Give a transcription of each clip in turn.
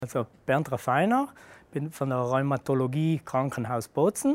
Also Bernd Raffiner, bin von der Rheumatologie Krankenhaus Bozen.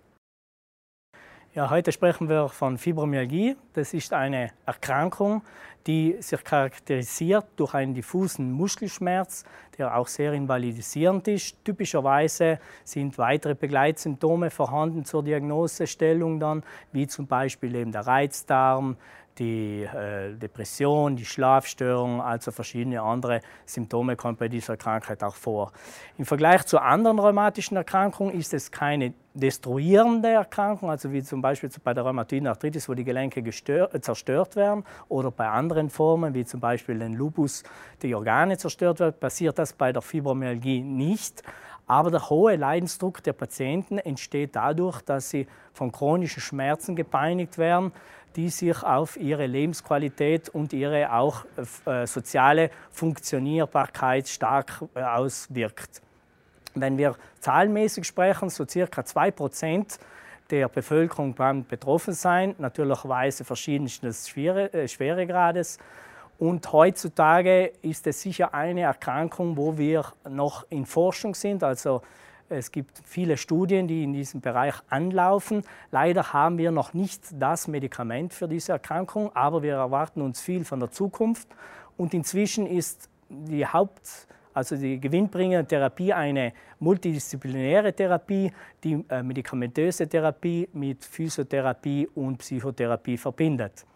Ja, heute sprechen wir von Fibromyalgie. Das ist eine Erkrankung, die sich charakterisiert durch einen diffusen Muskelschmerz, der auch sehr invalidisierend ist. Typischerweise sind weitere Begleitsymptome vorhanden zur Diagnosestellung dann, wie zum Beispiel eben der Reizdarm, die Depression, die Schlafstörung, also verschiedene andere Symptome kommen bei dieser Krankheit auch vor. Im Vergleich zu anderen rheumatischen Erkrankungen ist es keine destruierende Erkrankung, also wie zum Beispiel bei der rheumatoiden Arthritis, wo die Gelenke zerstört werden, oder bei anderen Formen, wie zum Beispiel den Lupus, die Organe zerstört werden, passiert das bei der Fibromyalgie nicht. Aber der hohe Leidensdruck der Patienten entsteht dadurch, dass sie von chronischen Schmerzen gepeinigt werden, die sich auf ihre Lebensqualität und ihre auch soziale Funktionierbarkeit stark auswirkt. Wenn wir zahlenmäßig sprechen, so ca. 2% der Bevölkerung kann betroffen sein, natürlicherweise verschiedensten Schweregrades. Und heutzutage ist es sicher eine Erkrankung, wo wir noch in Forschung sind. Also es gibt viele Studien, die in diesem Bereich anlaufen. Leider haben wir noch nicht das Medikament für diese Erkrankung, aber wir erwarten uns viel von der Zukunft. Und inzwischen ist die die gewinnbringende Therapie eine multidisziplinäre Therapie, die medikamentöse Therapie mit Physiotherapie und Psychotherapie verbindet.